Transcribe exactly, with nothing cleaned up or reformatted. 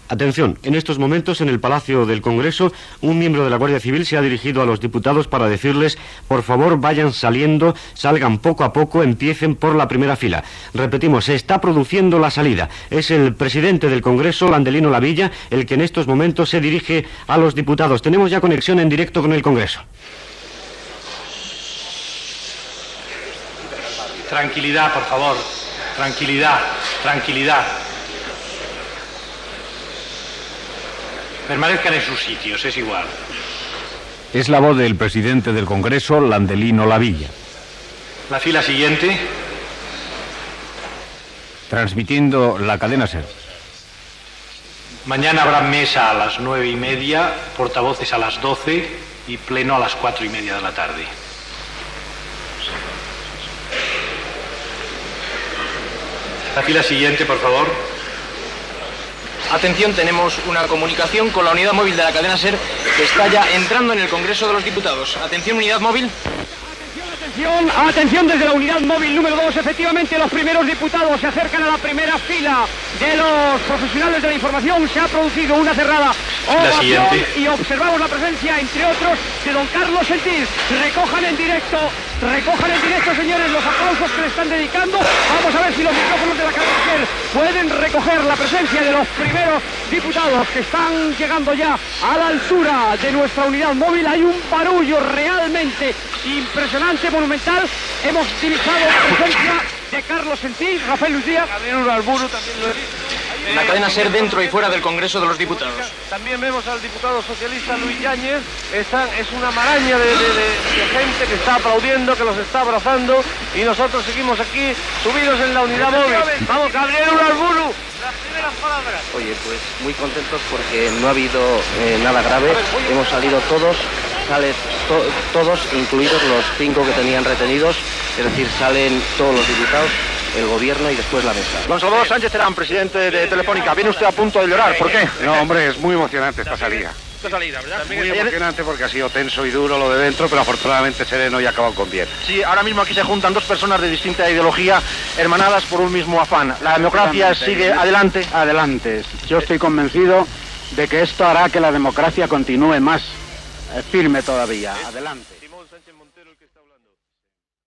Atención, en estos momentos en el Palacio del Congreso, un miembro de la Guardia Civil se ha dirigido a los diputados para decirles, por favor, vayan saliendo, salgan poco a poco, empiecen por la primera fila. Repetimos, se está produciendo la salida. Es el presidente del Congreso, Landelino Lavilla, el que en estos momentos se dirige a los diputados. Tenemos ya conexión en directo con el Congreso. Tranquilidad, por favor. Tranquilidad, tranquilidad. Permanezcan en sus sitios, es igual. Es la voz del presidente del Congreso, Landelino Lavilla. La fila siguiente. Transmitiendo la cadena SER. Mañana habrá mesa a las nueve y media, portavoces a las doce y pleno a las cuatro y media de la tarde. La fila siguiente, por favor. Atención, tenemos una comunicación con la unidad móvil de la cadena SER que está ya entrando en el Congreso de los Diputados. Atención, unidad móvil. Atención, atención desde la unidad móvil número dos. Efectivamente, los primeros diputados se acercan a la primera fila de los profesionales de la información. Se ha producido una cerrada ovación y observamos la presencia, entre otros, de don Carlos Sentís. Recojan en directo, recojan en directo, señores, los aplausos que le están dedicando. Vamos a ver si los micrófonos de la cadena SER pueden recoger la presencia de los primeros diputados que están llegando ya a la altura de nuestra unidad móvil. Hay un barullo realmente impresionante, monumental. Hemos utilizado la presencia de Carlos Sentís, Rafael Luis Díaz. También Urarburu, también lo he visto. La cadena SER dentro y fuera del Congreso de los Diputados. También vemos al diputado socialista Luis Yáñez. Están, es una maraña de, de, de, de gente que está aplaudiendo, que los está abrazando, y nosotros seguimos aquí subidos en la unidad móvil. Vamos, Gabriel Urarburu, las primeras palabras. Oye, pues muy contentos porque no ha habido eh, nada grave. Hemos salido todos, salen to, todos, incluidos los cinco que tenían retenidos, es decir, salen todos los diputados, el gobierno y después la mesa. Don Salvador Sánchez Terán, presidente de Telefónica, viene usted a punto de llorar, ¿por qué? No, hombre, es muy emocionante esta salida. Esta salida, ¿verdad? Muy emocionante porque ha sido tenso y duro lo de dentro, pero afortunadamente sereno y ha acabado con bien. Sí, ahora mismo aquí se juntan dos personas de distinta ideología, hermanadas por un mismo afán. La democracia sigue adelante. Adelante. Yo estoy convencido de que esto hará que la democracia continúe más firme todavía. Adelante.